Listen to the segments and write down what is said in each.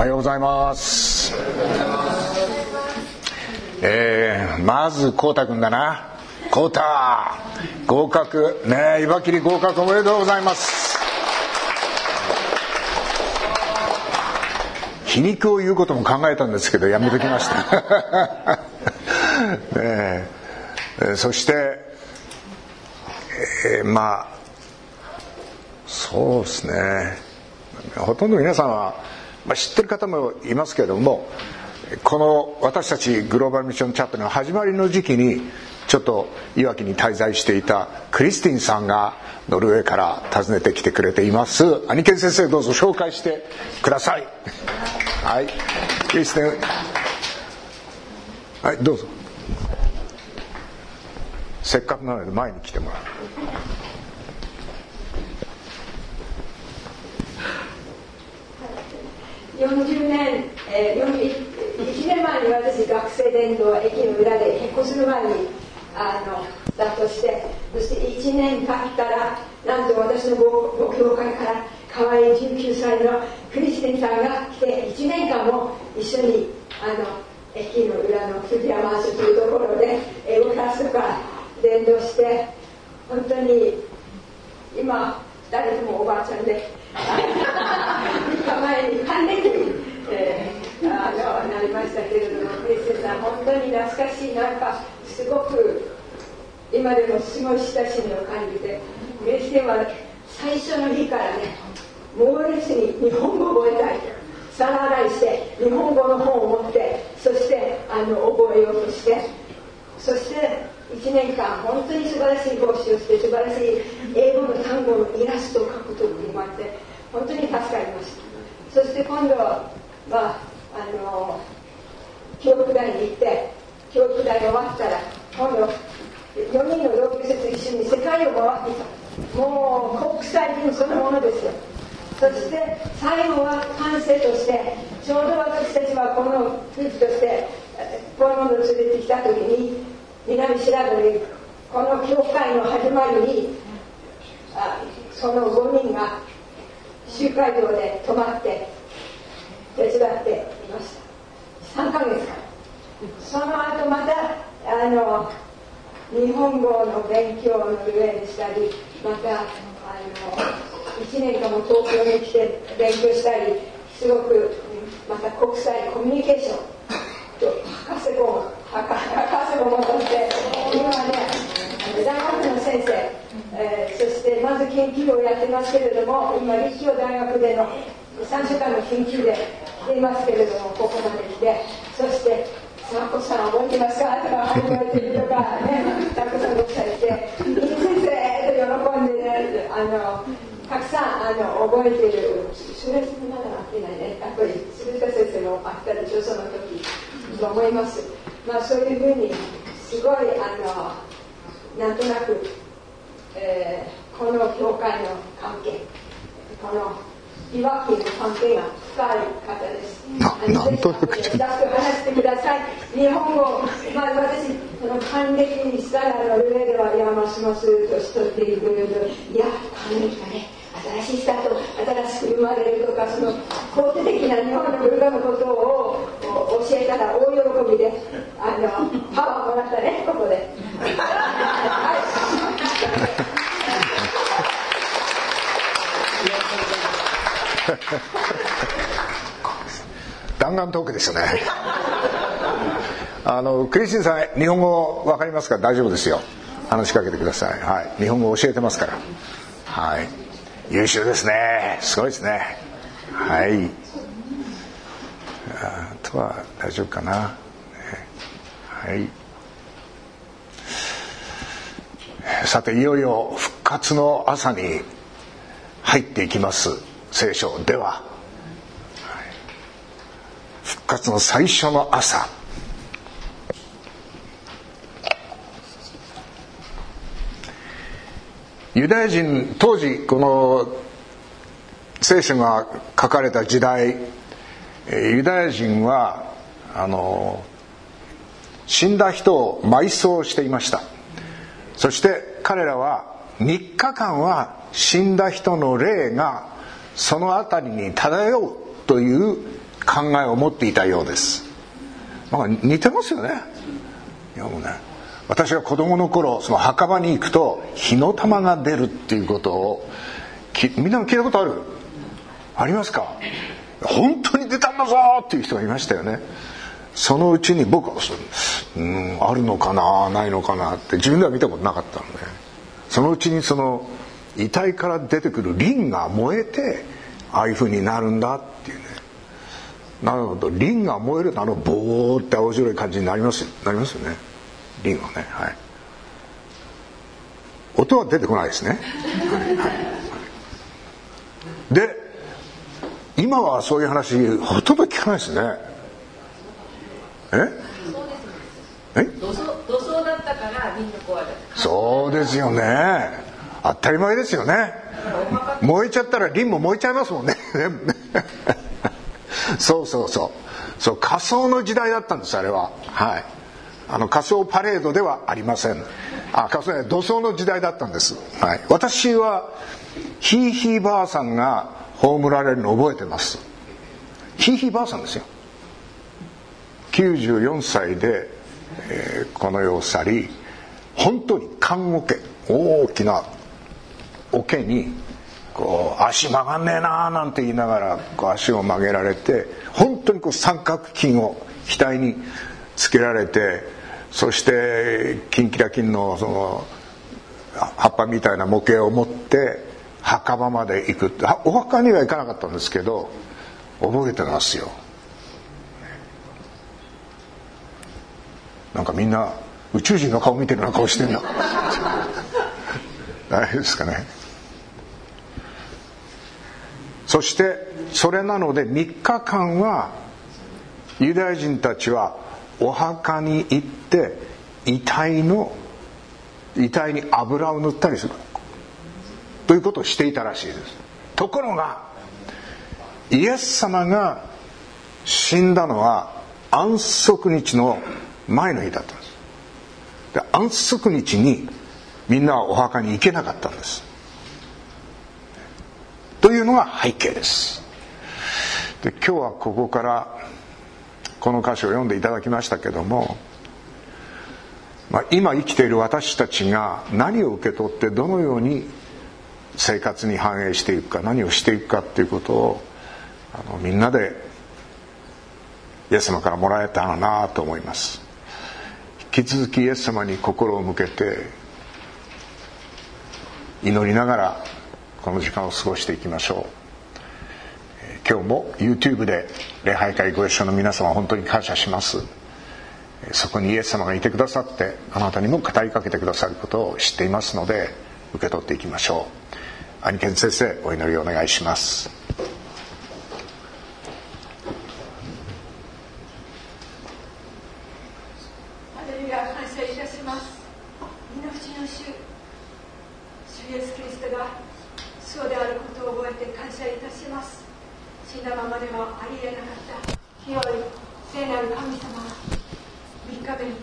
はようございます。まずコウタ君だな。コウタ合格ねえ、岩切合格おめでとうございます。皮肉を言うことも考えたんですけどやめときましたねそして、まあそうですね、ほとんど皆さんは、知ってる方もいますけれども、この私たちグローバルミッションチャップの始まりの時期にちょっといわきに滞在していたクリスティンさんがノルウェーから訪ねてきてくれています。アニケン先生、どうぞ紹介してください。はい、クリスティン、はい、どうぞ。せっかくなので前に来てもらう。 40年、1年前に私学生伝道駅の裏で結婚する前にスタートして、そして1年経ったらなんと私のご教会から可愛い19歳のクリスティンさんが来て1年間も一緒に駅の裏の藤山市というところで英語クラスとか伝道して、本当に今誰ともおばあちゃんで3日前に還暦に、なりましたけれども、クリスティンさん本当に懐かしい、なんかすごく今でもすごい親しみを感じて、クリスティンは最初の日からね、猛烈に日本語を覚えたいと皿洗いして日本語の本を持って、そして覚えようとして、そして1年間本当に素晴らしい講師をして、素晴らしい英語の単語のイラストを描くというのもあって本当に助かりました。そして今度は、教育大に行って、教育大が終わったら今度4人の同級生と一緒に世界を回ってきた。もう国際人そのものですよ。そして最後は完成として、ちょうど私たちはこの夫婦としてこのものを連れてきた時に、南白鳥この教会の始まりにその5人が集会場で泊まって手伝っていました。3ヶ月間。その後また日本語の勉強の上にしたり、また1年間も東京に来て勉強したり、すごくまた国際コミュニケーションと博士号も取って、今ね大学の先生、そしてまず研究をやってますけれども、今立教大学での3週間の研究で来ていますけれども、ここまで来て、そして佐子さん覚えてますかとか覚えてるとかね、たくさんごされて、いい先生と喜んでね、たくさん覚えている。それまだ会ってないね。やっぱり鶴田先生も会ったでしょ、その時と思います。そういうふうにすごいなんとなく、この教会の関係、このいわきの関係が深い方です。 なんとなく話してください。日本語、私その還暦にしたらノルウェーではますます年取っていくけど、いや還暦がね、新しいスタート、新しく生まれるとか、その肯定的な日本の文化のことを教えたら大喜びでパワーもらったね、ここで弾丸トークですよねクリスティンさん、日本語わかりますか？大丈夫ですよ、話しかけてください。はい、日本語教えてますから。はい、優秀ですね、すごいですね。はい、あとは大丈夫かな。はい、さていよいよ復活の朝に入っていきます。聖書では復活の最初の朝、ユダヤ人当時、この聖書が書かれた時代、ユダヤ人は死んだ人を埋葬していました。そして彼らは3日間は死んだ人の霊がその辺りに漂うという考えを持っていたようです。似てますよね。いやもうね、私が子供の頃その墓場に行くと火の玉が出るっていうことをみんな聞いたことある？ありますか？本当に出たんだぞっていう人がいましたよね。そのうちに僕はあるのかなないのかなって自分では見たことなかったので、そのうちにその遺体から出てくるリンが燃えてああいう風になるんだっていうね。なるほど、リンが燃えるとボーって青白い感じになりますよね、リンはね。はい、音は出てこないですね。はいはい、で今はそういう話ほとんど聞かないですね。 土葬だったからリンが壊れた。 そうですよね、当たり前ですよね。燃えちゃったらリンも燃えちゃいますもんね。そう火葬の時代だったんです、あれは。はい、火葬パレードではありません。土葬の時代だったんです。はい、私はひいひいばあさんが葬られるのを覚えてます。ひいひいばあさんですよ。94歳で、この世を去り、本当に棺桶、大きな桶にこう足曲がんねえなーなんて言いながらこう足を曲げられて、本当にこう三角巾を額につけられて、そしてキンキラキンのその葉っぱみたいな模型を持って墓場まで行くって。お墓には行かなかったんですけど覚えてますよ。なんかみんな宇宙人の顔見てるような顔してんな。大丈夫ですかね。そしてそれなので3日間はユダヤ人たちはお墓に行って遺体に油を塗ったりするということをしていたらしいです。ところがイエス様が死んだのは安息日の前の日だったんです。で、安息日にみんなはお墓に行けなかったんです。というのが背景です。で、今日はここからこの歌詞を読んでいただきましたけども、今生きている私たちが何を受け取ってどのように生活に反映していくか、何をしていくかっていうことをみんなでイエス様からもらえたらなと思います。引き続きイエス様に心を向けて祈りながらこの時間を過ごしていきましょう。今日も YouTube で礼拝会ご一緒の皆様本当に感謝します。そこにイエス様がいてくださってあなたにも語りかけてくださることを知っていますので受け取っていきましょう。兄健先生、お祈りをお願いします。 ハレルヤ、感謝いたします。命の主イエス・キリストがそうであることを覚えて感謝いたします。死んだままではありえなかった清い聖なる神様が3日目に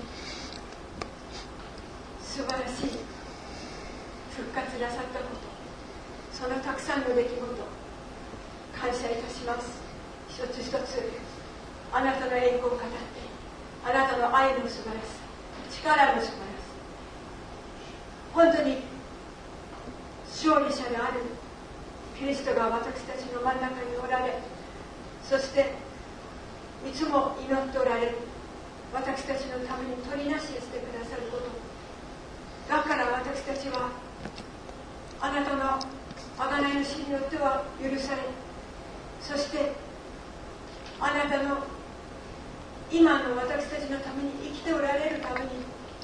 素晴らしい復活なさったこと、そのたくさんの出来事感謝いたします。一つ一つあなたの栄光を語って、あなたの愛の素晴らしさ、力の素晴らしさ、本当に勝利者であるキリストが私たちの真ん中におられ、そしていつも祈っておられる、私たちのために取りなししてくださること、だから私たちはあなたの贖いの死によっては許され、そしてあなたの今の私たちのために生きておられるために、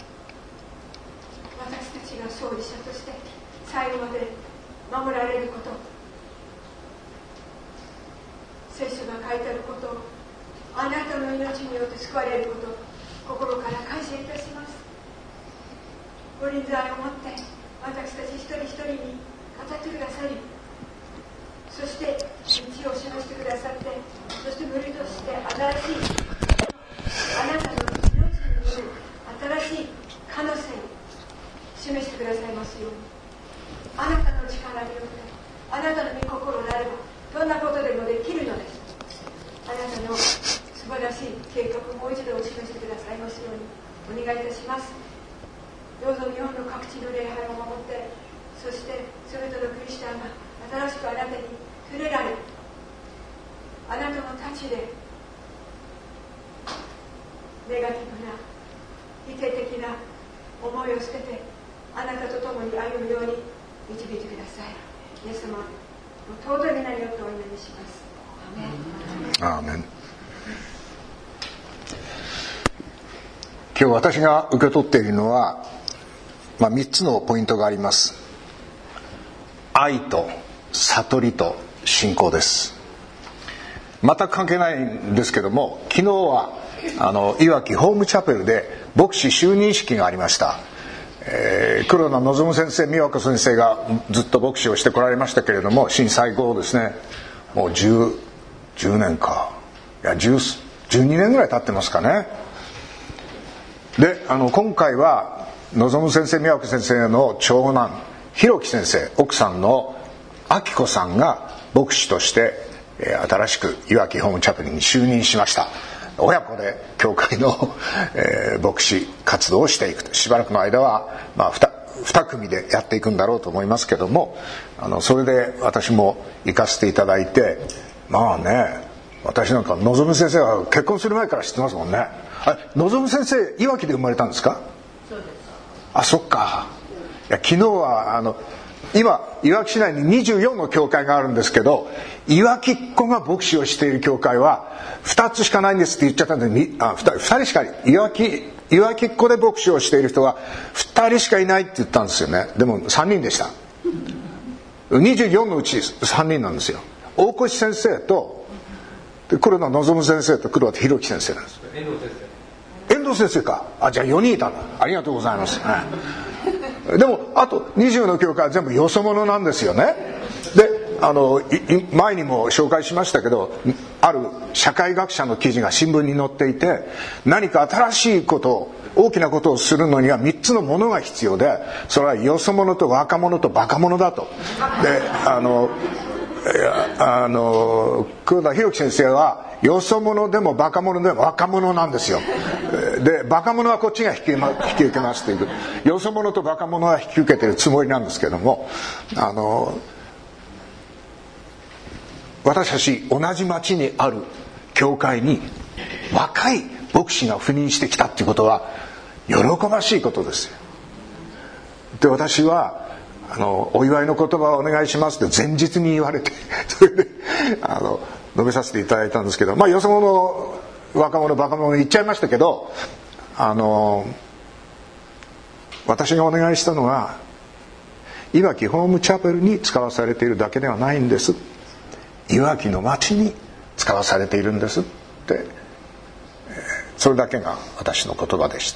私たちが勝利者として最後まで守られること、聖書が書いてあること、あなたの命によって救われること、心から感謝いたします。ご臨在をもって私たち一人一人に語ってくださり、そして道を示してくださって、そして無理として新しいあなたの命による新しい可能性を示してくださいますように、あなたの力によって、あなたの御心であればどんなことでもできるのです。 あなたの素晴らしい計画をもう一度お示してくださいますようにお願いいたします。どうぞ日本の各地の礼拝を守って、そしてそれぞれのクリスチャンが新しくあなたに触れられ、あなたの太刀でネガティブな否定的な思いを捨てて、あなたと共に歩むように導いてください。イエス様の尊い皆によってお祈りします。 アーメン。今日私が受け取っているのは、3つのポイントがあります。愛と悟りと信仰です。全く関係ないんですけども、昨日はいわきホームチャペルで牧師就任式がありました。黒田望先生、美和子先生がずっと牧師をしてこられましたけれども、震災後ですね、もう10年か、いや12年ぐらい経ってますかね。で、今回は望先生、美和子先生の長男弘樹先生、奥さんの明子さんが牧師として新しくいわきホームチャペルに就任しました。親子で教会の、牧師活動をしていくと。しばらくの間は、2組でやっていくんだろうと思いますけども、それで私も行かせていただいて、私なんか望先生は結婚する前から知ってますもんね。望先生いわきで生まれたんですか？ そうです。 あ、そっか。いや、昨日は今いわき市内に24の教会があるんですけど、いわきっ子が牧師をしている教会は2つしかないんですって言っちゃったんで、2人しかいわきっ子で牧師をしている人は2人しかいないって言ったんですよね。でも3人でした。24のうち3人なんですよ。大越先生と黒田望先生と黒田弘樹先生なんです。遠藤先生か。じゃあ4人いたんだ。ありがとうございます、でもあと20の教会は全部よそ者なんですよね。で、前にも紹介しましたけど、ある社会学者の記事が新聞に載っていて、何か新しいこと大きなことをするのには3つのものが必要で、それはよそ者と若者とバカ者だと。で、黒田弘樹先生はよそ者でもバカ者でも若者なんですよ。で、バカ者はこっちが引き受けますという、よそ者とバカ者は引き受けてるつもりなんですけども、私たち同じ町にある教会に若い牧師が赴任してきたっていうことは喜ばしいことですよ。で、私はお祝いの言葉をお願いしますって前日に言われて、それで述べさせていただいたんですけど、よそ者若者バカ者言っちゃいましたけど、私がお願いしたのは、いわきホームチャペルに使わされているだけではないんです、いわきの町に使わされているんですって、それだけが私の言葉でした。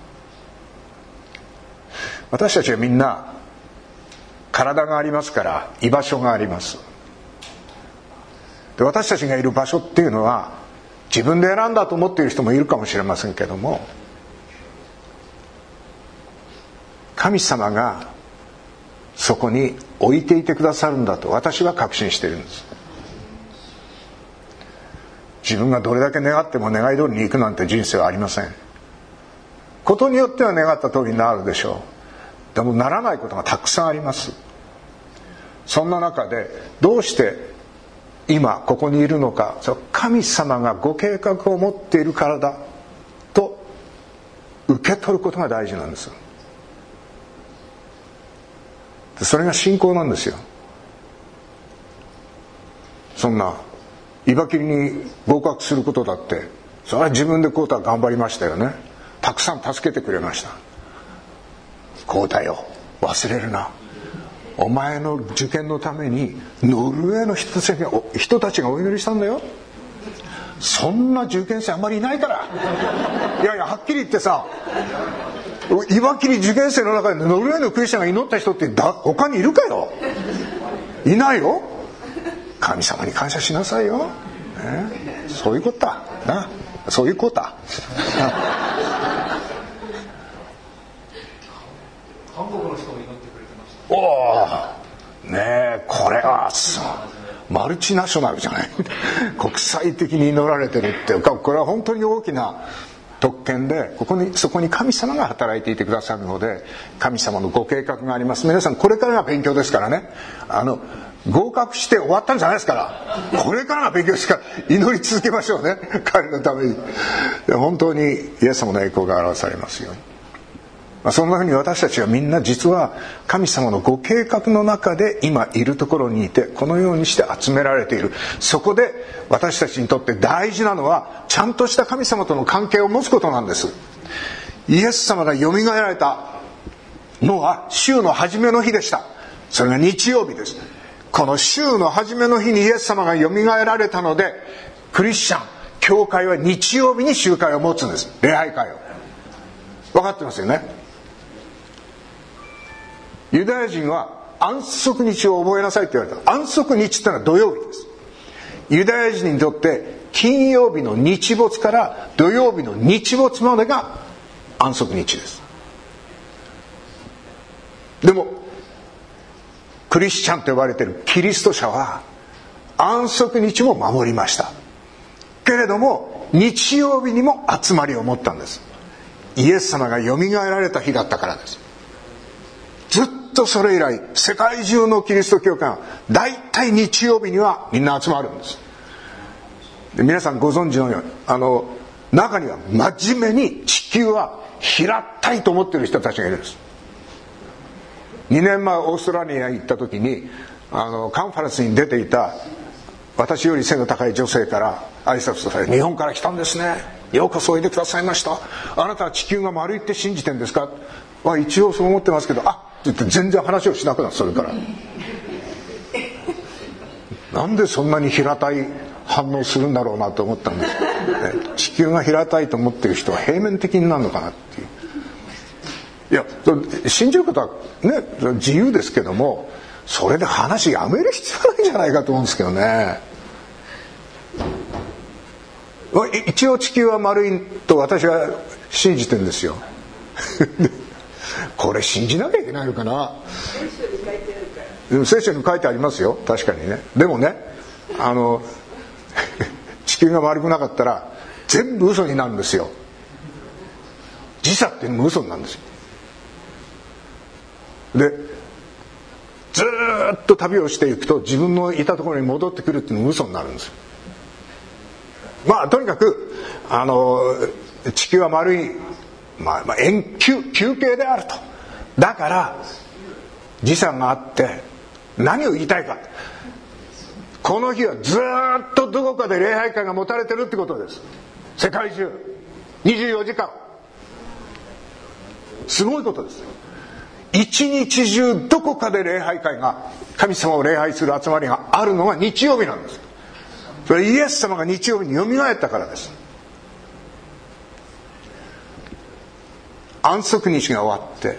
私たちはみんな体がありますから居場所があります。で、私たちがいる場所っていうのは自分で選んだと思っている人もいるかもしれませんけども、神様がそこに置いていてくださるんだと私は確信しているんです。自分がどれだけ願っても願い通りにいくなんて人生はありません。ことによっては願った通りになるでしょう。でもならないことがたくさんあります。そんな中でどうして今ここにいるのか、神様がご計画を持っているからだと受け取ることが大事なんです。それが信仰なんですよ。そんないわきに合格することだって、それは自分でこうた頑張りましたよね。たくさん助けてくれました。こうたよ、忘れるな、お前の受験のためにノルウェーの人たちがお祈りしたんだよ。そんな受験生あんまりいないから。いやいや、はっきり言ってさ、いわきに受験生の中でノルウェーのクリスチャンが祈った人って他にいるかよ。いないよ。神様に感謝しなさいよ、そういうことだな、そういうことだ。韓国の人も祈ってくれてました。おお、ねえ、これはマルチナショナルじゃない国際的に祈られてるっていうか、これは本当に大きな特権で、そこに神様が働いていてくださるので、神様のご計画があります。皆さんこれからが勉強ですからね、合格して終わったんじゃないですから、これからが勉強ですから、祈り続けましょうね、彼のために。本当にイエス様の栄光が表されますように。そんなふうに私たちはみんな実は神様のご計画の中で今いるところにいて、このようにして集められている。そこで私たちにとって大事なのは、ちゃんとした神様との関係を持つことなんです。イエス様がよみがえられたのは週の初めの日でした。それが日曜日です。この週の初めの日にイエス様がよみがえられたので、クリスチャン教会は日曜日に集会を持つんです。礼拝会を。分かってますよね。ユダヤ人は安息日を覚えなさいって言われた。安息日ってのは土曜日です。ユダヤ人にとって金曜日の日没から土曜日の日没までが安息日です。でもクリスチャンと呼ばれているキリスト者は安息日も守りました。けれども日曜日にも集まりを持ったんです。イエス様がよみがえられた日だったからです。ずっとそれ以来世界中のキリスト教会はだいたい日曜日にはみんな集まるんです。で、皆さんご存知のように中には真面目に地球は平たいと思っている人たちがいるんです。2年前オーストラリアに行った時にカンファレンスに出ていた私より背の高い女性から挨拶され、日本から来たんですね、ようこそおいでくださいました、あなたは地球が丸いって信じてんですか、一応そう思ってますけど、って言って全然話をしなくなった。それからなんでそんなに平たい反応するんだろうなと思ったんですけど、ね、地球が平たいと思っている人は平面的になるのかなっていう。いや、信じることはね自由ですけども、それで話やめる必要ないんじゃないかと思うんですけどね。一応地球は丸いと私は信じてるんですよこれ信じなきゃいけないのかな。聖書に書いてありますよ、確かにね。でもね、地球が丸くなかったら全部嘘になるんですよ。時差っていうのも嘘なんですよ。で、ずっと旅をしていくと自分のいたところに戻ってくるっていうのも嘘になるんですよ。とにかく地球は丸い、球形であると。だから時差があって、何を言いたいか、この日はずっとどこかで礼拝会が持たれてるってことです。世界中24時間。すごいことです。一日中どこかで礼拝会が、神様を礼拝する集まりがあるのが日曜日なんです。それイエス様が日曜日によみがえったからです。安息日が終わって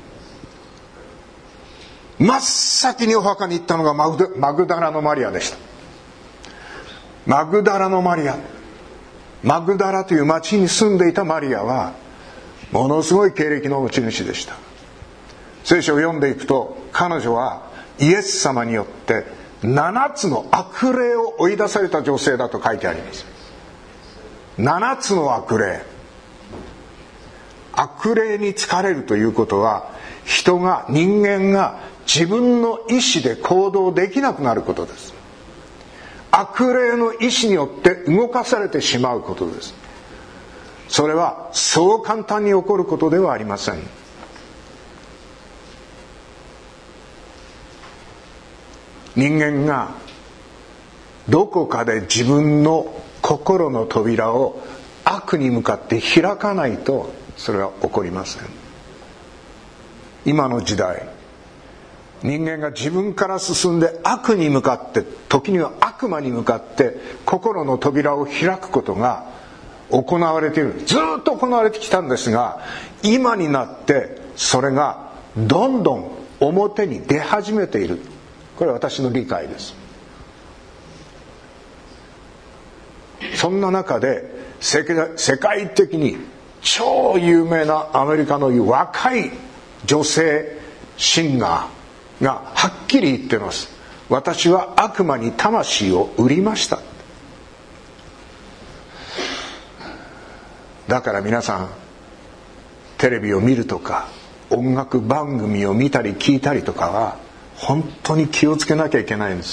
真っ先にお墓に行ったのがマグダラのマリアでした。マグダラのマリア、マグダラという町に住んでいたマリアはものすごい経歴の持ち主でした。聖書を読んでいくと、彼女はイエス様によって7つの悪霊を追い出された女性だと書いてあります。7つの悪霊。悪霊に疲れるということは、人間が自分の意志で行動できなくなることです。悪霊の意志によって動かされてしまうことです。それはそう簡単に起こることではありません。人間がどこかで自分の心の扉を悪に向かって開かないと、それは起こりません。今の時代、人間が自分から進んで悪に向かって、時には悪魔に向かって心の扉を開くことが行われている。ずっと行われてきたんですが、今になってそれがどんどん表に出始めている。これは私の理解です。そんな中で世界的に超有名なアメリカの若い女性シンガーがはっきり言ってます。 私は悪魔に魂を売りました。だから皆さん、テレビを見るとか音楽番組を見たり聞いたりとかは本当に気をつけなきゃいけないんです。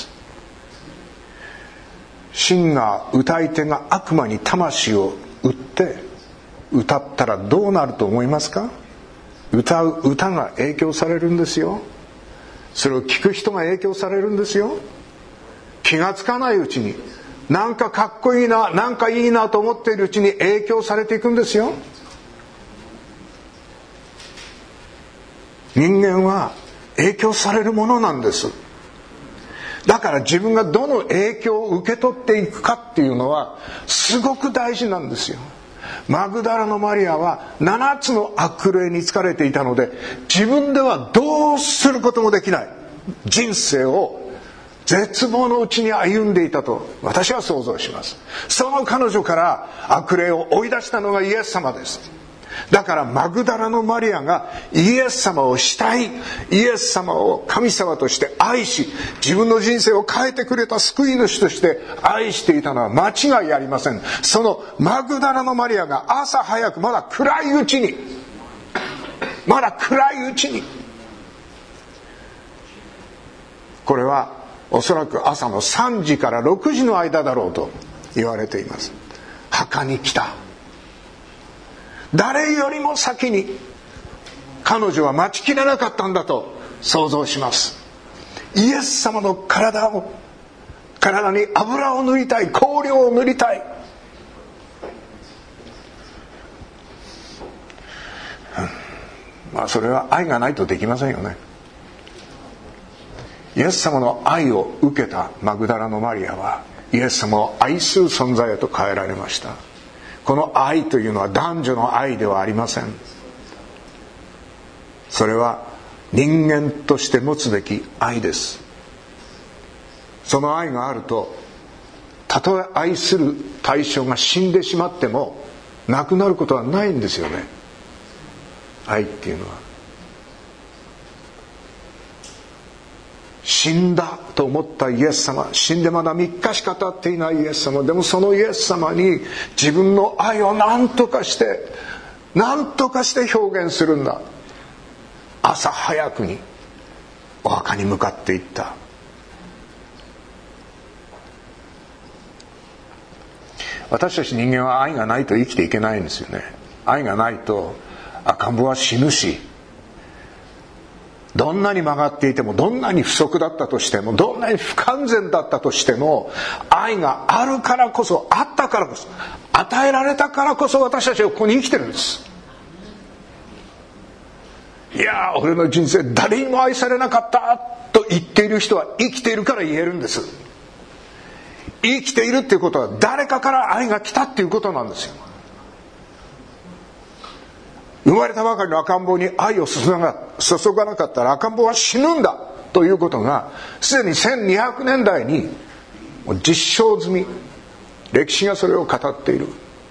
シンガー、歌い手が悪魔に魂を売って歌ったらどうなると思いますか？歌う歌が影響されるんですよ。それを聞く人が影響されるんですよ。気がつかないうちに、なんかかっこいいな、なんかいいなと思っているうちに影響されていくんですよ。人間は影響されるものなんです。だから自分がどの影響を受け取っていくかっていうのはすごく大事なんですよ。マグダラのマリアは7つの悪霊に疲れていたので、自分ではどうすることもできない人生を絶望のうちに歩んでいたと私は想像します。その彼女から悪霊を追い出したのがイエス様です。だからマグダラのマリアがイエス様を慕い、イエス様を神様として愛し、自分の人生を変えてくれた救い主として愛していたのは間違いありません。そのマグダラのマリアが朝早く、まだ暗いうちにこれはおそらく朝の3時から6時の間だろうと言われています。墓に来た。誰よりも先に彼女は待ちきれなかったんだと想像します。イエス様の体に油を塗りたい、香料を塗りたい。まあそれは愛がないとできませんよね。イエス様の愛を受けたマグダラのマリアはイエス様を愛する存在へと変えられました。この愛というのは男女の愛ではありません。それは人間として持つべき愛です。その愛があると、たとえ愛する対象が死んでしまってもなくなることはないんですよね。愛っていうのは死んだと思ったイエス様、死んでまだ3日しか経っていないイエス様、でもそのイエス様に自分の愛を何とかして表現するんだ。朝早くにお墓に向かっていった。私たち人間は愛がないと生きていけないんですよね。愛がないと赤ん坊は死ぬし、どんなに曲がっていても、どんなに不足だったとしても、どんなに不完全だったとしても、愛があるからこそ、あったからこそ、与えられたからこそ私たちはここに生きてるんです。いやー、俺の人生誰にも愛されなかったと言っている人は生きているから言えるんです。生きているっていうことは誰かから愛が来たっていうことなんですよ。生まれたばかりの赤ん坊に愛を注がなかったら赤ん坊は死ぬんだということがすでに1200年代に実証済み、歴史がそれを語っている。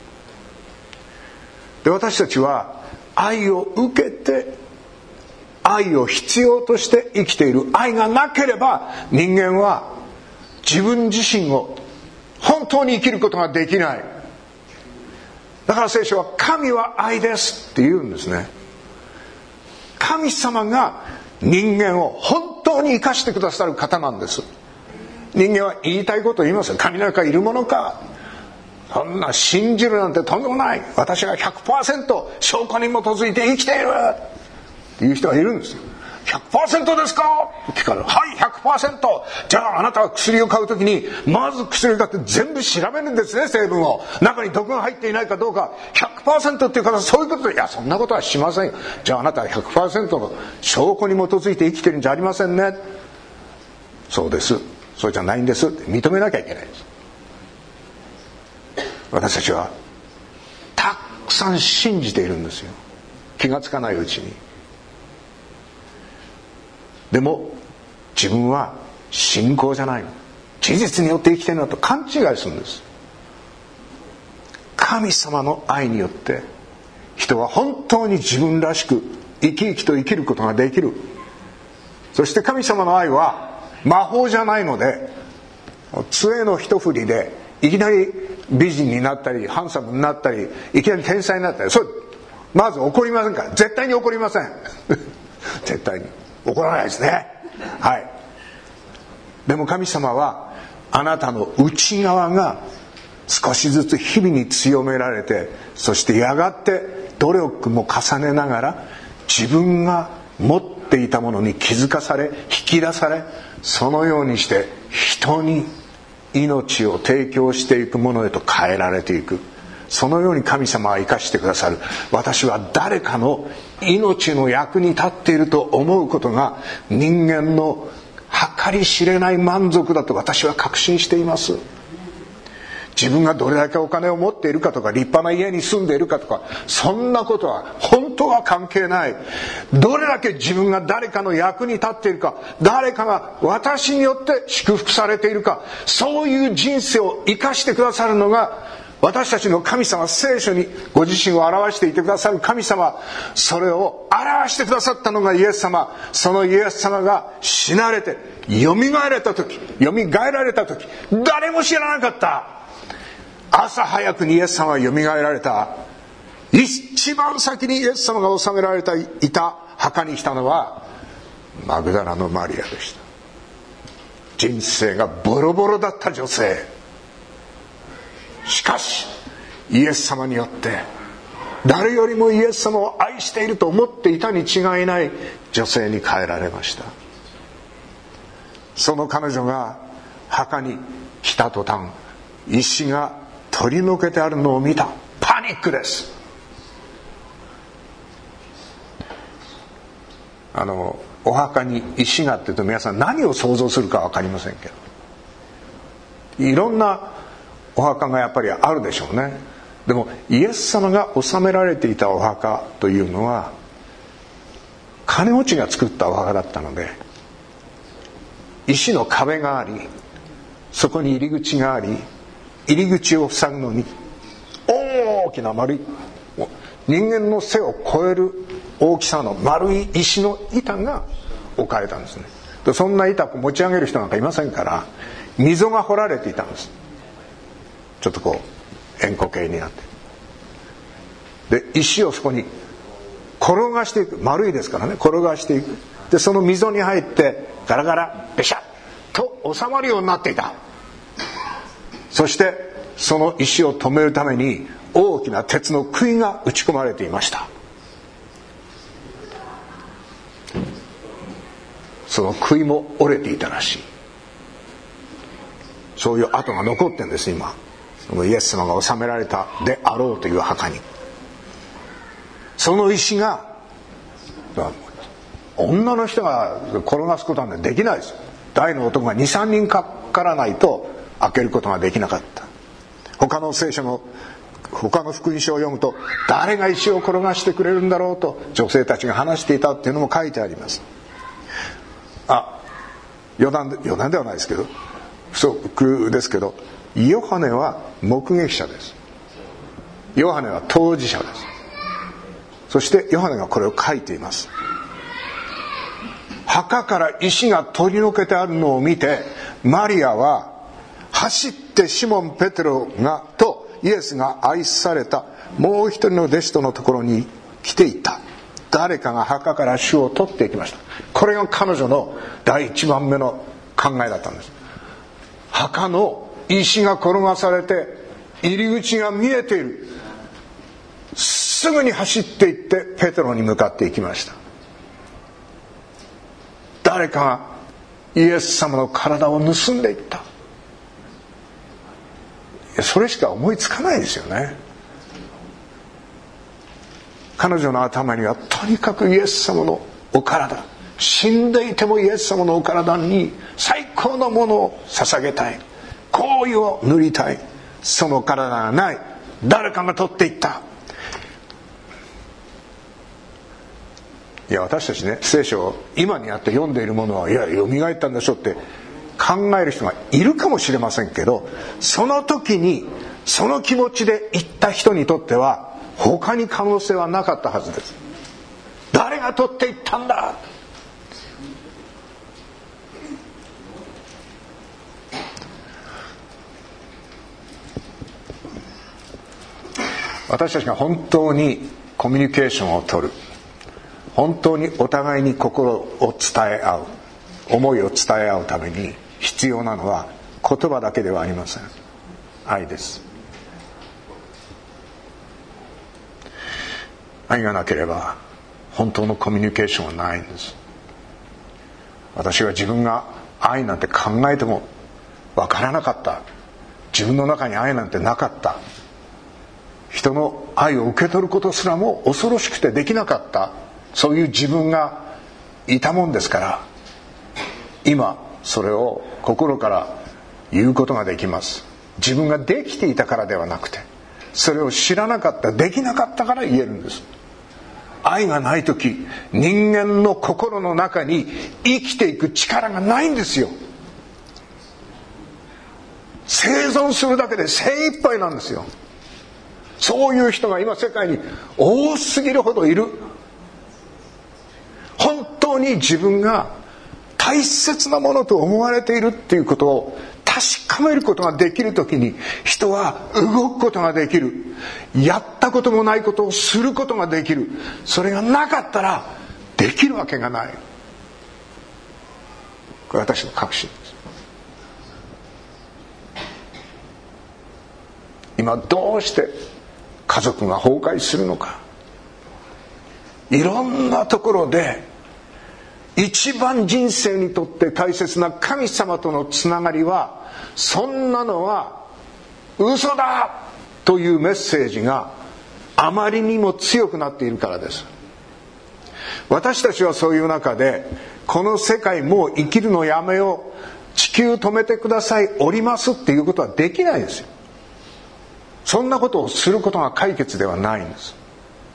で、私たちは愛を受けて、愛を必要として生きている。愛がなければ人間は自分自身を本当に生きることができない。だから聖書は神は愛ですって言うんですね。神様が人間を本当に生かしてくださる方なんです。人間は言いたいことを言いますよ。神なんかいるものか、そんな信じるなんてとんでもない、私が 100% 証拠に基づいて生きているっていう人がいるんですよ。100% ですかって聞かれる。はい、 100%。 じゃああなたは薬を買うときにまず薬を買って全部調べるんですね。成分を、中に毒が入っていないかどうか。 100% っていう方はそういうことで、いやそんなことはしませんよ。じゃああなたは 100% の証拠に基づいて生きてるんじゃありませんね。そうです、そうじゃないんですって認めなきゃいけないです。私たちはたくさん信じているんですよ、気がつかないうちに。でも自分は信仰じゃないの、事実によって生きているのと勘違いするんです。神様の愛によって人は本当に自分らしく生き生きと生きることができる。そして神様の愛は魔法じゃないので、杖の一振りでいきなり美人になったりハンサムになったりいきなり天才になったり、それまず起こりませんから。絶対に起こりません絶対に起こらないですね。はい。でも神様はあなたの内側が少しずつ日々に強められて、そしてやがて努力も重ねながら自分が持っていたものに気づかされ引き出され、そのようにして人に命を提供していくものへと変えられていく。そのように神様は生かしてくださる。私は誰かの命の役に立っていると思うことが人間の計り知れない満足だと私は確信しています。自分がどれだけお金を持っているかとか立派な家に住んでいるかとか、そんなことは本当は関係ない。どれだけ自分が誰かの役に立っているか、誰かが私によって祝福されているか、そういう人生を生かしてくださるのが私たちの神様。聖書にご自身を表していてくださる神様、それを表してくださったのがイエス様。そのイエス様が死なれてよみがえられた時、誰も知らなかった。朝早くにイエス様はよみがえられた。一番先にイエス様が納められていた墓に来たのはマグダラのマリアでした。人生がボロボロだった女性。しかしイエス様によって誰よりもイエス様を愛していると思っていたに違いない女性に変えられました。その彼女が墓に来た途端、石が取り除けてあるのを見た。パニックです。お墓に石がって言うと皆さん何を想像するか分かりませんけど、いろんなお墓がやっぱりあるでしょうね。でもイエス様が納められていたお墓というのは金持ちが作ったお墓だったので、石の壁があり、そこに入り口があり、入り口を塞ぐのに大きな丸い、人間の背を超える大きさの丸い石の板が置かれたんですね。でそんな板を持ち上げる人なんかいませんから、溝が掘られていたんです。ちょっとこう円弧形になって、で石をそこに転がしていく。丸いですからね、転がしていく。でその溝に入ってガラガラペシャッと収まるようになっていた。そしてその石を止めるために大きな鉄の杭が打ち込まれていました。その杭も折れていたらしい。そういう跡が残ってるんです。今イエス様が納められたであろうという墓に。その石が女の人が転がすことはできないです。大の男が 2,3 人かからないと開けることができなかった。他の聖書の他の福音書を読むと、誰が石を転がしてくれるんだろうと女性たちが話していたっていうのも書いてあります。余談ではないですけど、不足ですけど、ヨハネは目撃者です。ヨハネは当事者です。そしてヨハネがこれを書いています。墓から石が取り除けてあるのを見て、マリアは走ってシモン・ペテロがとイエスが愛されたもう一人の弟子とのところに来ていた。誰かが墓から主を取っていきました。これが彼女の第一番目の考えだったんです。墓の石が転がされて入り口が見えている。すぐに走っていってペテロに向かっていきました。誰かがイエス様の体を盗んでいった。それしか思いつかないですよね。彼女の頭にはとにかくイエス様のお体、死んでいてもイエス様のお体に最高のものを捧げたい、香油を塗りたい。その体がない。誰かが取っていった。いや、私たちね、聖書を今にあって読んでいるものは、いや蘇ったんでしょって考える人がいるかもしれませんけど、その時にその気持ちで言った人にとっては他に可能性はなかったはずです。誰が取っていったんだ。 私たちが本当にコミュニケーションを取る、本当にお互いに心を伝え合う、思いを伝え合うために必要なのは言葉だけではありません。愛です。愛がなければ本当のコミュニケーションはないんです。私は自分が愛なんて考えてもわからなかった、自分の中に愛なんてなかった、人の愛を受け取ることすらも恐ろしくてできなかった、そういう自分がいたもんですから、今それを心から言うことができます。自分ができていたからではなくて、それを知らなかった、できなかったから言えるんです。愛がないとき、人間の心の中に生きていく力がないんですよ。生存するだけで精一杯なんですよ。そういう人が今世界に多すぎるほどいる。本当に自分が大切なものと思われているっていうことを確かめることができるときに、人は動くことができる。やったこともないことをすることができる。それがなかったらできるわけがない。これは私の確信です。今どうして家族が崩壊するのか。いろんなところで一番人生にとって大切な神様とのつながりは、そんなのは嘘だというメッセージがあまりにも強くなっているからです。私たちはそういう中で、この世界もう生きるのやめよう、地球止めてください、降りますっていうことはできないですよ。そんなことをすることが解決ではないんです。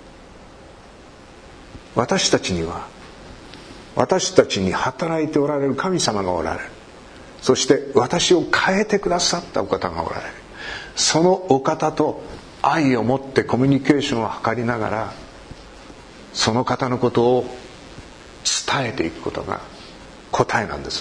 私たちには、私たちに働いておられる神様がおられる。そして私を変えてくださったお方がおられる。そのお方と愛を持ってコミュニケーションを図りながら、その方のことを伝えていくことが答えなんです。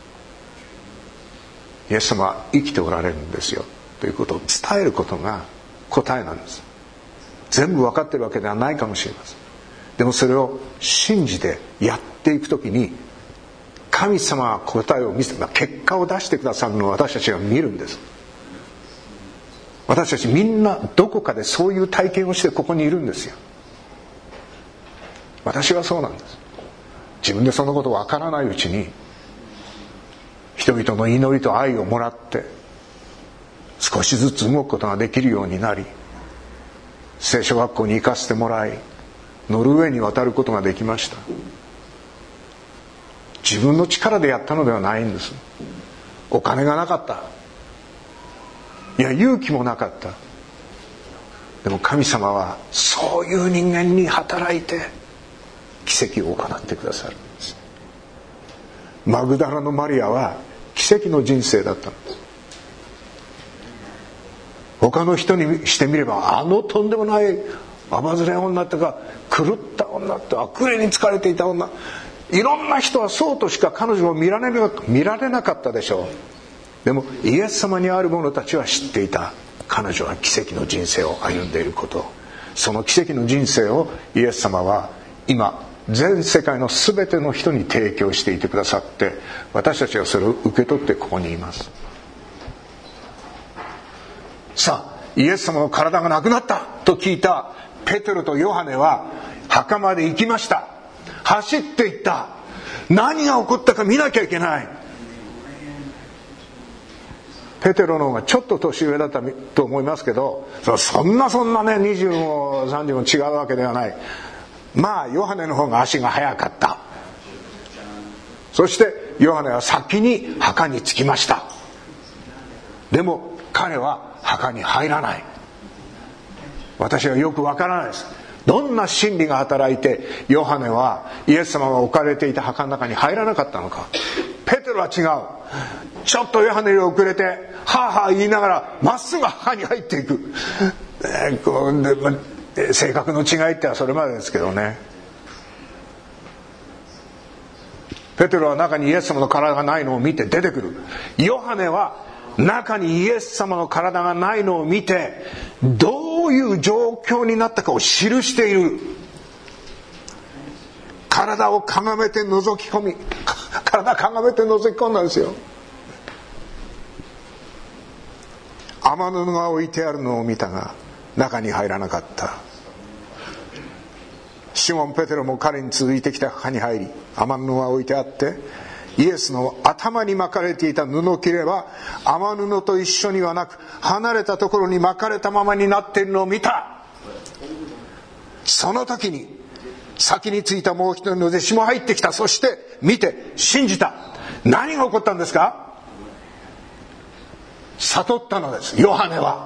イエス様は生きておられるんですよということを伝えることが答えなんです。全部分かっているわけではないかもしれません。でもそれを信じてやっていくときに、神様は答えを見せて、結果を出してくださるのを私たちが見るんです。私たちみんなどこかでそういう体験をしてここにいるんですよ。私はそうなんです。自分でそのことわからないうちに、人々の祈りと愛をもらって少しずつ動くことができるようになり、聖書学校に行かせてもらい、ノルウェーに渡ることができました。自分の力でやったのではないんです。お金がなかった、いや勇気もなかった。でも神様はそういう人間に働いて奇跡を行ってくださるんです。マグダラのマリアは奇跡の人生だったんです。他の人にしてみれば、あのとんでもないアバズレ女とか狂った女と悪霊に疲れていた女、いろんな人はそうとしか彼女を見られなかったでしょう。でもイエス様にある者たちは知っていた。彼女は奇跡の人生を歩んでいること、その奇跡の人生をイエス様は今全世界の全ての人に提供していてくださって、私たちはそれを受け取ってここにいます。さあ、イエス様の体がなくなったと聞いたペテロとヨハネは墓まで行きました。走っていった。何が起こったか見なきゃいけない。ペテロの方がちょっと年上だったと思いますけど、そんなね20も30も違うわけではない。まあヨハネの方が足が速かった。そしてヨハネは先に墓に着きました。でも彼は墓に入らない。私はよくわからないです。どんな心理が働いてヨハネはイエス様が置かれていた墓の中に入らなかったのか。ペテロは違う。ちょっとヨハネより遅れてはあはあ言いながらまっすぐ墓に入っていく。性格の違いってはそれまでですけどね。ペテロは中にイエス様の体がないのを見て出てくる。ヨハネは中にイエス様の体がないのを見てどどういう状況になったかを記している。体をかがめて覗き込み、体かがめて覗き込んだんですよ。雨布が置いてあるのを見たが中に入らなかった。シモン・ペテロも彼に続いてきた墓に入り、雨布が置いてあってイエスの頭に巻かれていた布切れは雨布と一緒にはなく離れたところに巻かれたままになっているのを見た。その時に先についたもう一人の弟子も入ってきた。そして見て信じた。何が起こったんですか？悟ったのです。ヨハネは、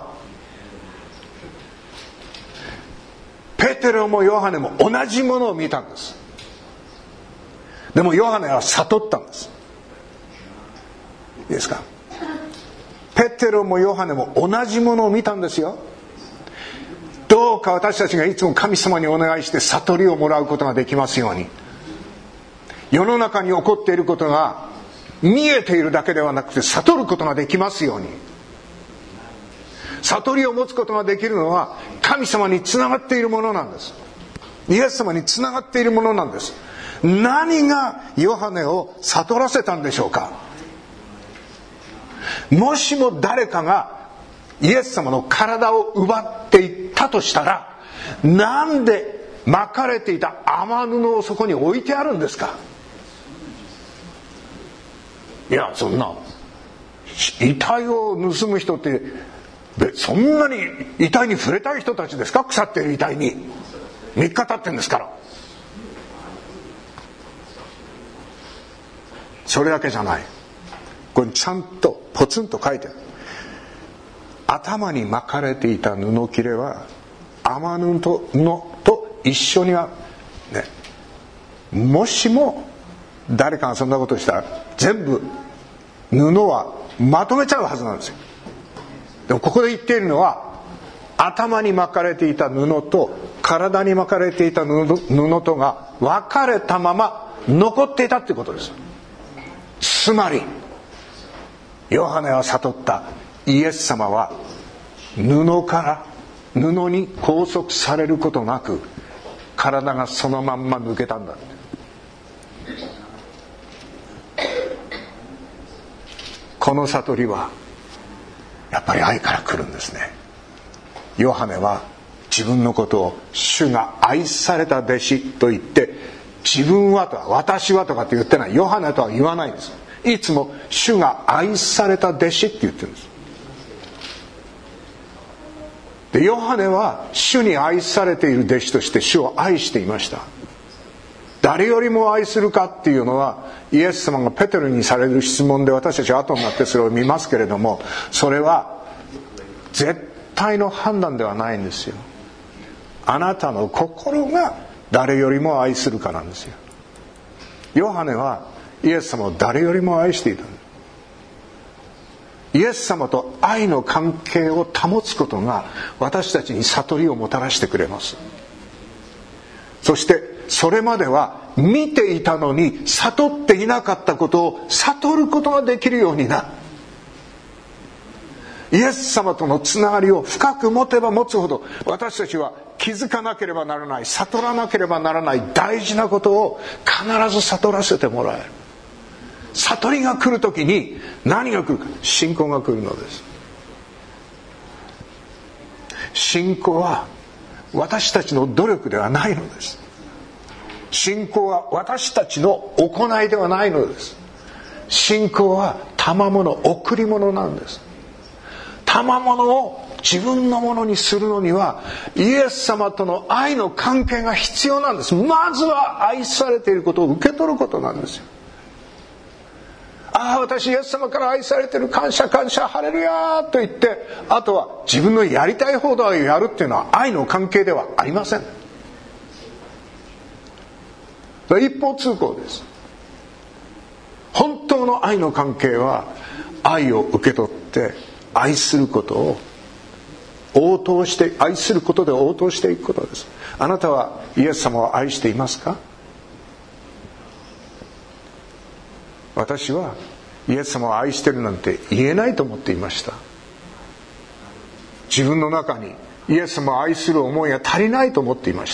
ペテロもヨハネも同じものを見たんです。でもヨハネは悟ったんです。いいですか？ペテロもヨハネも同じものを見たんですよ。どうか私たちがいつも神様にお願いして悟りをもらうことができますように。世の中に起こっていることが見えているだけではなくて悟ることができますように。悟りを持つことができるのは神様につながっているものなんです。イエス様につながっているものなんです。何がヨハネを悟らせたんでしょうか？もしも誰かがイエス様の体を奪っていったとしたら、なんで巻かれていた雨布をそこに置いてあるんですか？いや、そんな遺体を盗む人ってそんなに遺体に触れたい人たちですか？腐っている遺体に3日経ってんですから。それだけじゃない。これちゃんとポツンと書いてある。頭に巻かれていた布切れは雨布と一緒にはね、もしも誰かがそんなことをしたら全部布はまとめちゃうはずなんですよ。でもここで言っているのは、頭に巻かれていた布と体に巻かれていた布とが分かれたまま残っていたってことです。つまりヨハネは悟った。イエス様は布に拘束されることなく体がそのまんま抜けたんだ。この悟りはやっぱり愛から来るんですね。ヨハネは自分のことを主が愛された弟子と言って、自分はとか私はとかって言ってない。ヨハネとは言わないんです。いつも主が愛された弟子って言ってるんです。でヨハネは主に愛されている弟子として主を愛していました。誰よりも愛するかっていうのはイエス様がペテロにされる質問で、私たちは後になってそれを見ますけれども、それは絶対の判断ではないんですよ。あなたの心が誰よりも愛するかなんですよ。ヨハネはイエス様を誰よりも愛していた。イエス様と愛の関係を保つことが私たちに悟りをもたらしてくれます。そしてそれまでは見ていたのに悟っていなかったことを悟ることができるようになる。イエス様とのつながりを深く持てば持つほど、私たちは気づかなければならない、悟らなければならない大事なことを必ず悟らせてもらえる。悟りが来るときに何が来るか、信仰が来るのです。信仰は私たちの努力ではないのです。信仰は私たちの行いではないのです。信仰は賜物、贈り物なんです。賜物を自分のものにするのにはイエス様との愛の関係が必要なんです。まずは愛されていることを受け取ることなんですよ。ああ、私イエス様から愛されてる、感謝感謝ハレルヤと言って、あとは自分のやりたい放題をやるっていうのは愛の関係ではありません。一方通行です。本当の愛の関係は愛を受け取って愛することを応答して、愛することで応答していくことです。あなたはイエス様を愛していますか？私はイエス様を愛してるなんて言えないと思っていました。自分の中にイエス様を愛する思いが足りないと思っていました。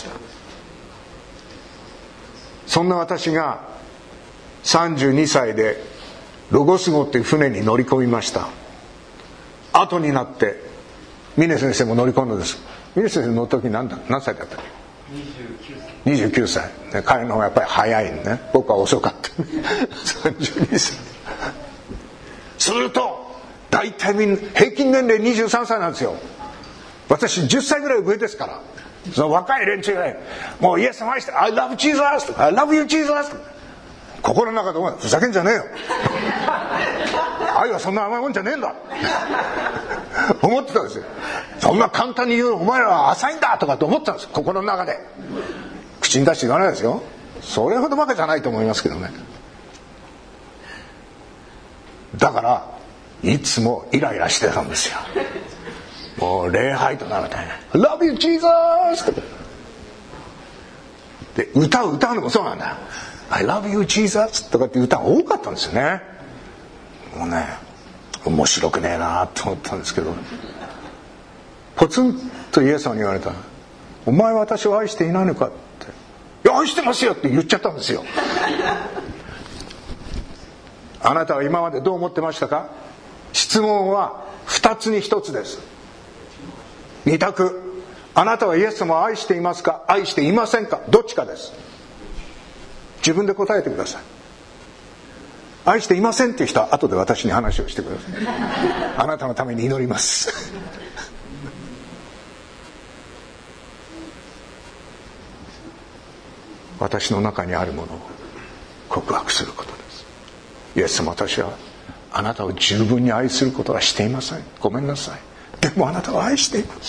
そんな私が32歳でロゴス号っていう船に乗り込みました。後になって峰先生も乗り込んだんです。峰先生乗った時何歳だったっけ？29歳。彼の方がやっぱり早いね。僕は遅かった32歳。すると大体みんな平均年齢23歳なんですよ。私10歳ぐらい上ですから。その若い連中がもうイエス様愛して I love Jesus! I love you Jesus! 心の中でふざけんじゃねえよ愛はそんな甘いもんじゃねえんだ思ってたんですよ。そんな簡単に言うお前らは浅いんだとかと思ってたんですよ、心の中で。口に出して言わないですよ。それほどバカじゃないと思いますけどね。だからいつもイライラしてたんですよ。もう礼拝となるみたいな Love you Jesus! で歌うのもそうなんだ。I love you Jesus とかって歌が多かったんですよね。もうね面白くねえなと思ったんですけど、ポツンとイエス様に言われた。お前は私を愛していないのかって。いや愛してますよって言っちゃったんですよ。あなたは今までどう思ってましたか？質問は2つに1つです。2択。あなたはイエス様を愛していますか？愛していませんか？どっちかです。自分で答えてください。愛していませんっていう人は後で私に話をしてください。あなたのために祈ります私の中にあるものを告白することです。イエス様、私はあなたを十分に愛することはしていません。ごめんなさい。でもあなたは愛しています。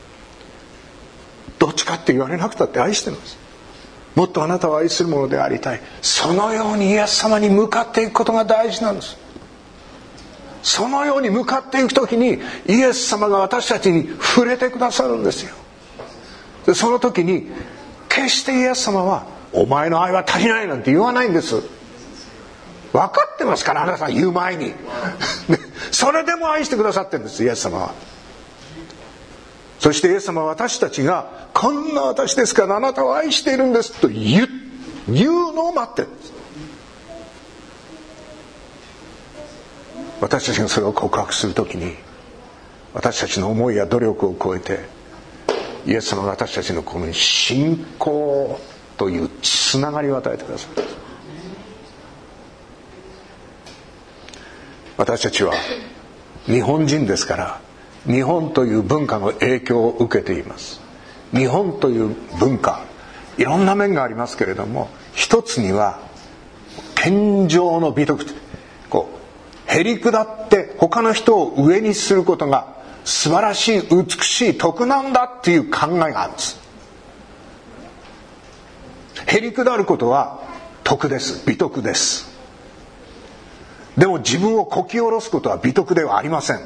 どっちかって言われなくたって愛しています。もっとあなたを愛するものでありたい。そのようにイエス様に向かっていくことが大事なんです。そのように向かっていくときにイエス様が私たちに触れてくださるんですよ。でその時に決してイエス様はお前の愛は足りないなんて言わないんです。分かってますから、あなたさん言う前にそれでも愛してくださってるんです、イエス様は。そしてイエス様は私たちがこんな私ですからあなたを愛しているんですと言うのを待ってるんです。私たちがそれを告白するときに私たちの思いや努力を超えてイエス様が私たちのこの信仰というつながりを与えてくださる。私たちは日本人ですから日本という文化の影響を受けています。日本という文化いろんな面がありますけれども、一つには謙譲の美徳、こうへりくだって他の人を上にすることが素晴らしい美しい徳なんだっていう考えがあるんです。へりくだることは徳です、美徳です。でも自分をこき下ろすことは美徳ではありません。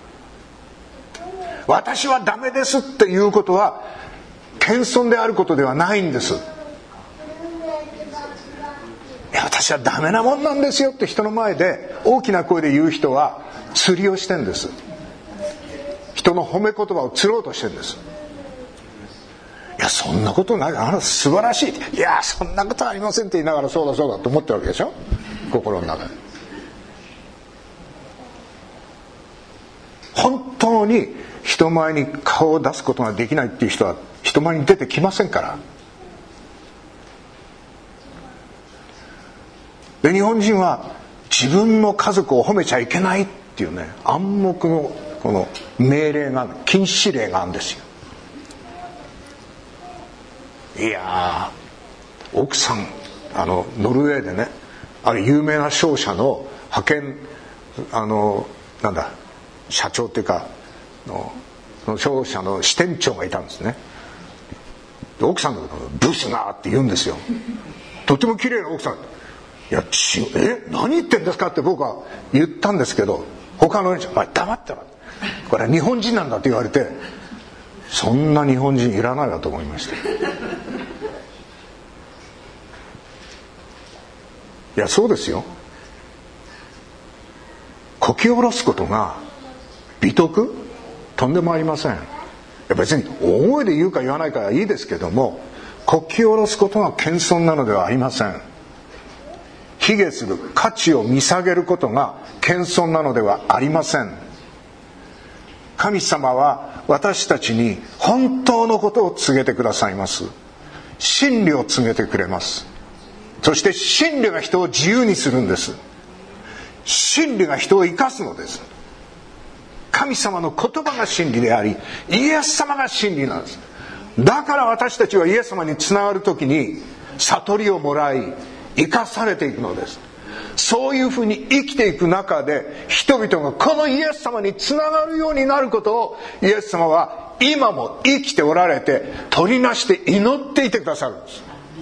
私はダメですっていうことは謙遜であることではないんです。いや私はダメなもんなんですよって人の前で大きな声で言う人は釣りをしてんです。人の褒め言葉を釣ろうとしてるんです。いやそんなことない、あなた素晴らしい、いやそんなことはありませんって言いながらそうだそうだと思ってるわけでしょ、心の中で。本当に人前に顔を出すことができないっていう人は人前に出てきませんから。で日本人は自分の家族を褒めちゃいけないっていうね暗黙のこの命令が禁止令があるんですよ。いや奥さんノルウェーでねあれ有名な商社の派遣なんだ社長っていうかその商社の支店長がいたんですね。で奥さんがブスなって言うんですよ。とても綺麗な奥さん。いや何言ってんですかって僕は言ったんですけど、他の人「お前黙ってろ、これは日本人なんだ」って言われて、そんな日本人いらないなと思いました。いやそうですよ。こき下ろすことが美徳？とんでもありません。 別に大声で言うか言わないかはいいですけども、国旗を下ろすことが謙遜なのではありません。卑下する、価値を見下げることが謙遜なのではありません。神様は私たちに本当のことを告げてくださいます。真理を告げてくれます。そして真理が人を自由にするんです。真理が人を生かすのです。神様の言葉が真理であり、イエス様が真理なんです。だから私たちはイエス様につながるときに悟りをもらい、生かされていくのです。そういうふうに生きていく中で、人々がこのイエス様につながるようになることを、イエス様は今も生きておられて、取りなして祈っていてくださるんです。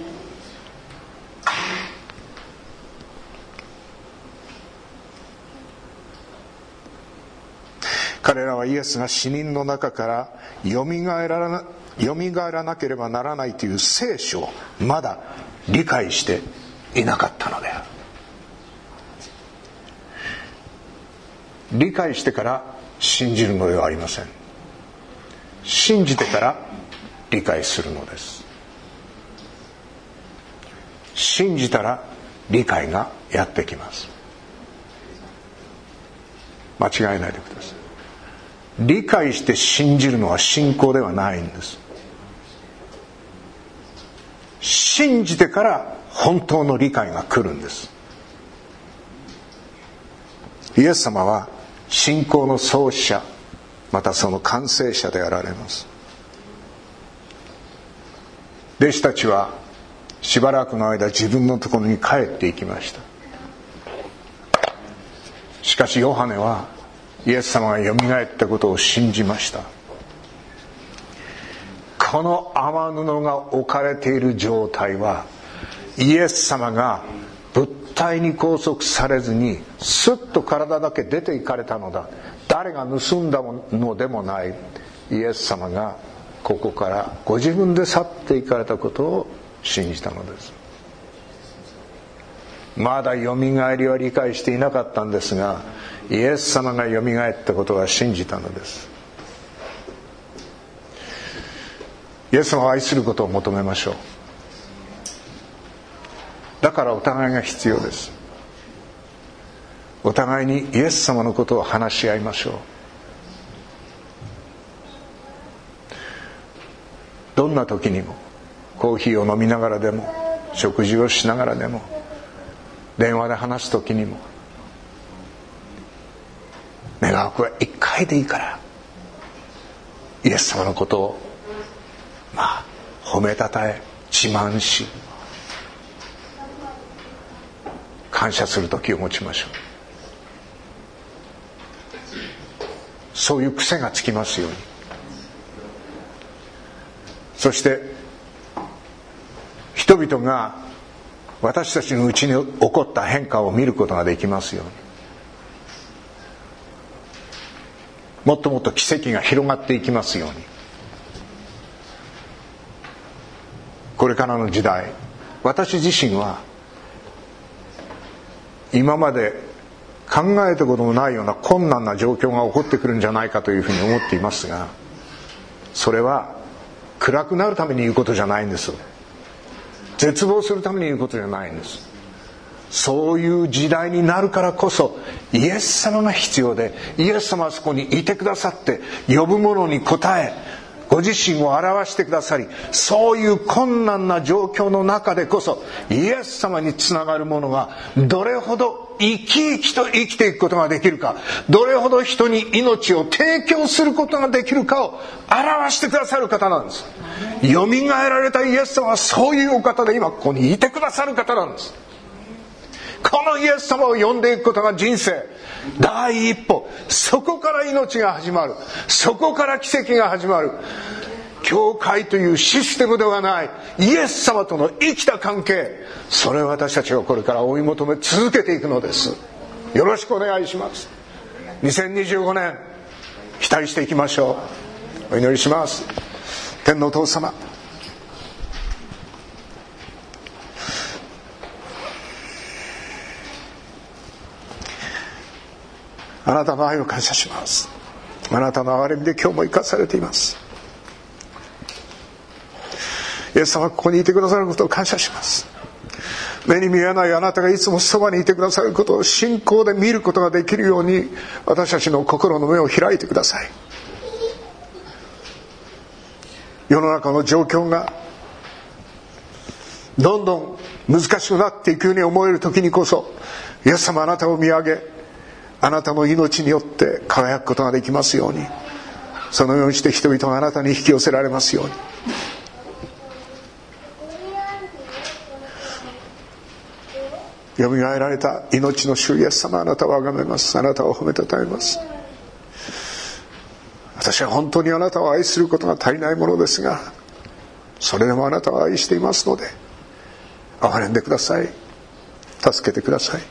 彼らはイエスが死人の中からよみがえらなければならないという聖書をまだ理解していなかったのである。理解してから信じるのではありません。信じてから理解するのです。信じたら理解がやってきます。間違えないでください。理解して信じるのは信仰ではないんです。信じてから本当の理解が来るんです。イエス様は信仰の創始者、またその完成者であられます。弟子たちはしばらくの間自分のところに帰っていきました。しかしヨハネはイエス様がよみがえったことを信じました。この雨布が置かれている状態は、イエス様が物体に拘束されずにスッと体だけ出て行かれたのだ、誰が盗んだのでもない、イエス様がここからご自分で去って行かれたことを信じたのです。まだよみがえりは理解していなかったんですが、イエス様がよみがえったことは信じたのです。イエス様を愛することを求めましょう。だからお互いが必要です。お互いにイエス様のことを話し合いましょう。どんな時にも、コーヒーを飲みながらでも、食事をしながらでも、電話で話す時にも、願わくは一回でいいからイエス様のことを褒めたたえ、自慢し、感謝する時を持ちましょう。そういう癖がつきますように。そして人々が私たちのうちに起こった変化を見ることができますように。もっともっと奇跡が広がっていきますように。これからの時代、私自身は今まで考えたこともないような困難な状況が起こってくるんじゃないかというふうに思っていますが、それは暗くなるために言うことじゃないんです。絶望するために言うことじゃないんです。そういう時代になるからこそイエス様が必要で、イエス様はそこにいてくださって、呼ぶ者に応えご自身を表してくださり、そういう困難な状況の中でこそイエス様につながる者がどれほど生き生きと生きていくことができるか、どれほど人に命を提供することができるかを表してくださる方なんです。よみがえられたイエス様はそういうお方で、今ここにいてくださる方なんです。このイエス様を呼んでいくことが人生第一歩、そこから命が始まる、そこから奇跡が始まる。教会というシステムではない、イエス様との生きた関係、それを私たちはこれから追い求め続けていくのです。よろしくお願いします。2025年期待していきましょう。お祈りします。天のお父様、あなたの愛を感謝します。あなたの憐れみで今日も生かされています。 イエス様はここにいてくださることを感謝します。目に見えないあなたがいつもそばにいてくださることを信仰で見ることができるように、私たちの心の目を開いてください。世の中の状況がどんどん難しくなっていくように思える時にこそ、イエス様あなたを見上げ、あなたの命によって輝くことができますように、そのようにして人々があなたに引き寄せられますように。よみがえられた命の主イエス様、あなたを崇めます。あなたを褒めたたえます。私は本当にあなたを愛することが足りないものですが、それでもあなたを愛していますので、憐れんでください。助けてください。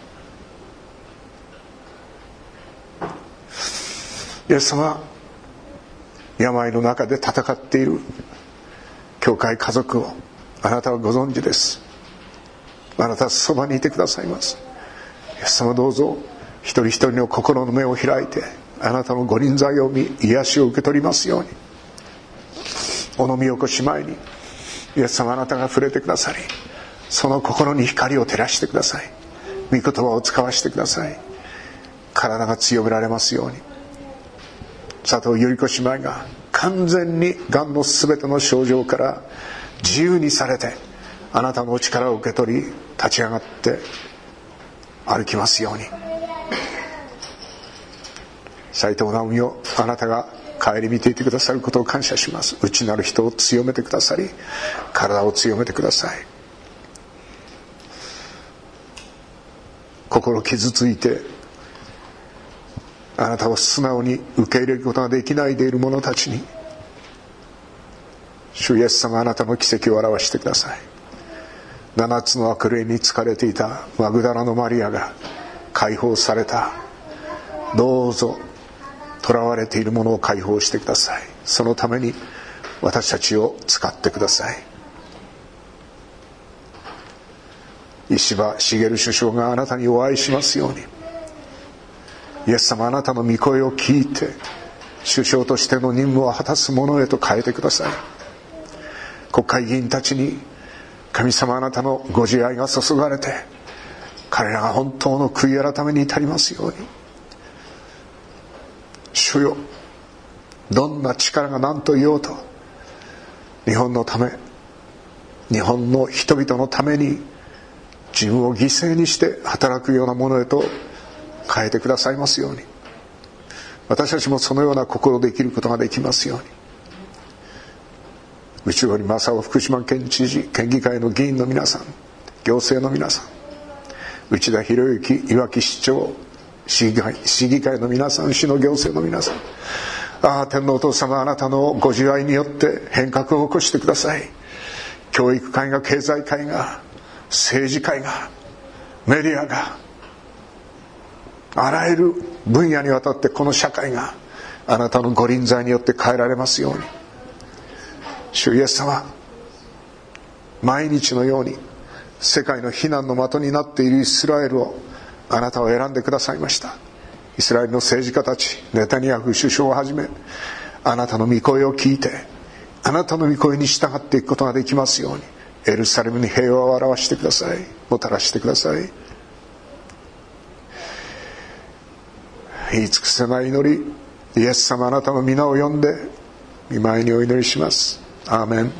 イエス様、病の中で戦っている教会家族をあなたはご存知です。あなたはそばにいてくださいます。イエス様、どうぞ一人一人の心の目を開いて、あなたのご臨在を見、癒しを受け取りますように。お飲み起こし前にイエス様、あなたが触れてくださり、その心に光を照らしてください。御言葉を使わせてください。体が強められますように。佐藤百合子姉妹が完全にがんのすべての症状から自由にされて、あなたのお力を受け取り、立ち上がって歩きますように。斉藤直美をあなたが顧みていてくださることを感謝します。内なる人を強めてくださり、体を強めてください。心傷ついてあなたを素直に受け入れることができないでいる者たちに、主イエス様、あなたの奇跡を表してください。7つの悪霊に疲れていたマグダラのマリアが解放された。どうぞ囚われているものを解放してください。そのために私たちを使ってください。石破茂首相があなたにお会いしますように。イエス様、あなたの御声を聞いて首相としての任務を果たす者へと変えてください。国会議員たちに神様、あなたのご慈愛が注がれて、彼らが本当の悔い改めに至りますように。主よ、どんな力が何と言おうと、日本のため、日本の人々のために自分を犠牲にして働くようなものへと変えてくださいますように。私たちもそのような心で生きることができますように。内堀正夫福島県知事、県議会の議員の皆さん、行政の皆さん、内田博之いわき市長、市議会の皆さん、市の行政の皆さん、天皇お父様、あなたのご慈愛によって変革を起こしてください。教育界が、経済界が、政治界が、メディアが、あらゆる分野にわたってこの社会があなたのご臨在によって変えられますように。主イエス様、毎日のように世界の非難の的になっているイスラエルをあなたは選んでくださいました。イスラエルの政治家たち、ネタニヤフ首相をはじめ、あなたの御声を聞いて、あなたの御声に従っていくことができますように、エルサレムに平和を表してください。もたらしてください。言い尽くせない祈り、イエス様、あなたの皆を呼んで御前にお祈りします。アーメン。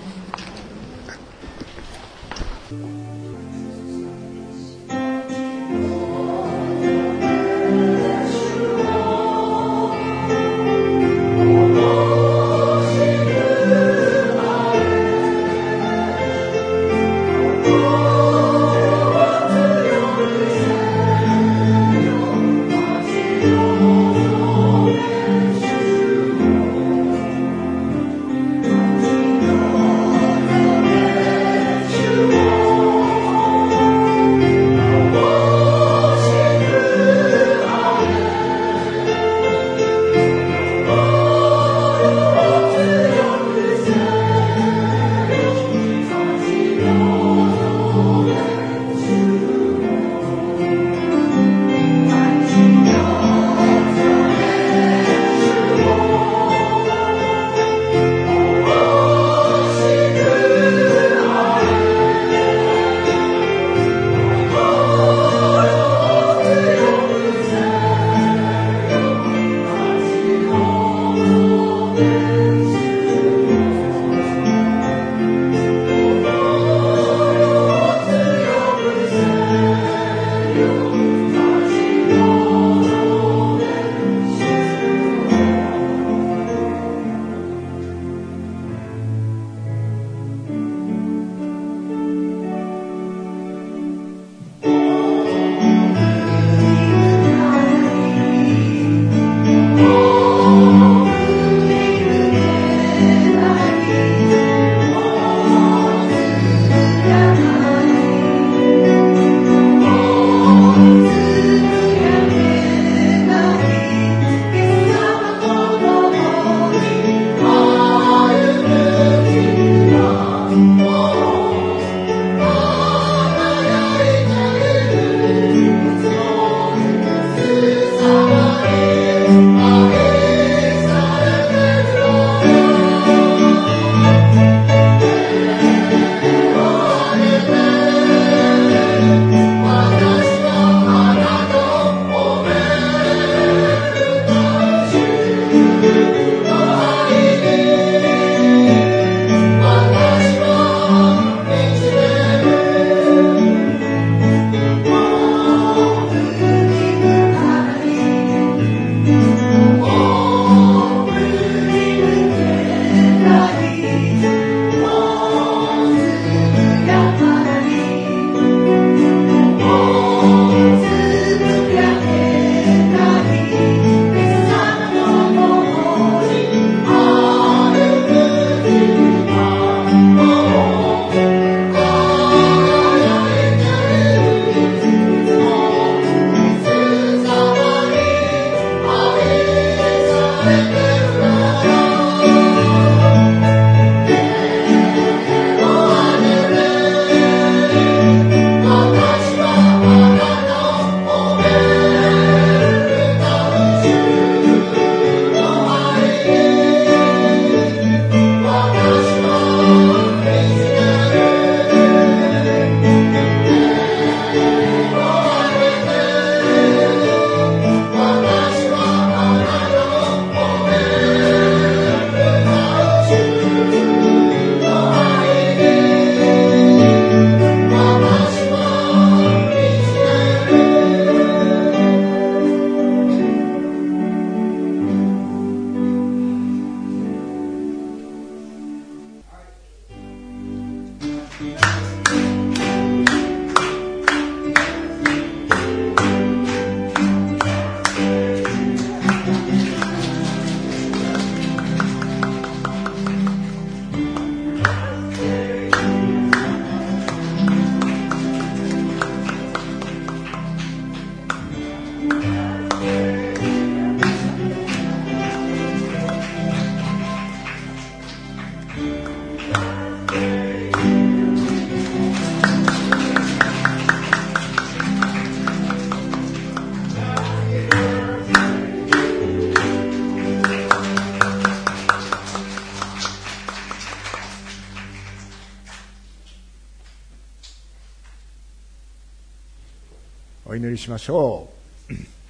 祈りしましょう。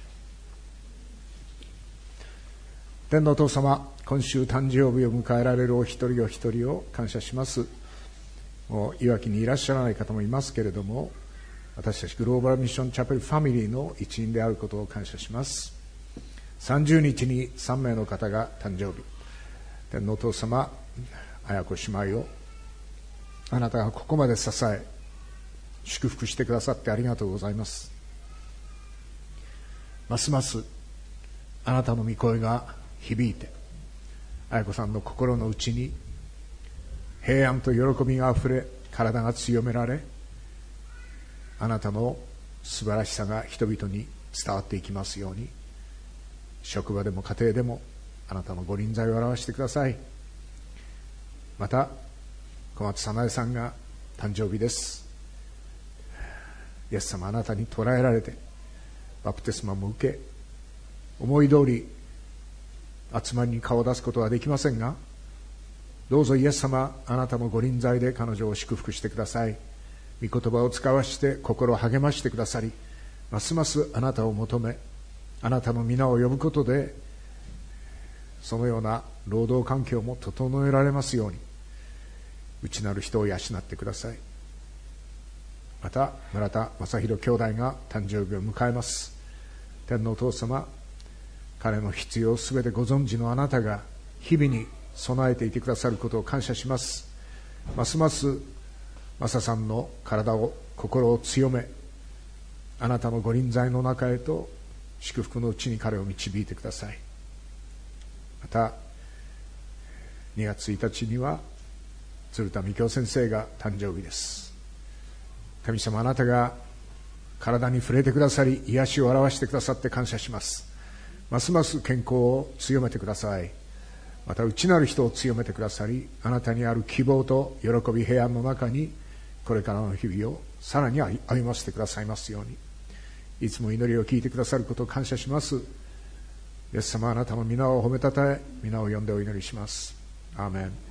天のお父様、今週誕生日を迎えられるお一人お一人を感謝します。もういわきにいらっしゃらない方もいますけれども、私たちグローバルミッションチャペルファミリーの一員であることを感謝します。30日に3名の方が誕生日。天のお父様、綾子姉妹をあなたがここまで支え祝福してくださってありがとうございます。ますますあなたの御声が響いて、綾子さんの心の内に平安と喜びがあふれ、体が強められ、あなたの素晴らしさが人々に伝わっていきますように、職場でも家庭でもあなたのご臨在を表してください。また小松早苗さんが誕生日です。イエス様、あなたに捕らえられてバプテスマも受け、思い通り集まりに顔を出すことはできませんが、どうぞイエス様、あなたのご臨在で彼女を祝福してください。御言葉を使わして心を励ましてくださり、ますますあなたを求め、あなたの皆を呼ぶことで、そのような労働環境も整えられますように、内なる人を養ってください。また村田正弘兄弟が誕生日を迎えます。天のお父様、彼の必要すべてご存知のあなたが日々に備えていてくださることを感謝します。ますます正さんの体を心を強め、あなたのご臨在の中へと祝福のうちに彼を導いてください。また2月1日には鶴田美京先生が誕生日です。神様、あなたが体に触れてくださり、癒しを表してくださって感謝します。ますます健康を強めてください。また内なる人を強めてくださり、あなたにある希望と喜び平安の中にこれからの日々をさらに歩ませてくださいますように。いつも祈りを聞いてくださることを感謝します。イエス様、あなたの皆を褒めたたえ、皆を呼んでお祈りします。アーメン。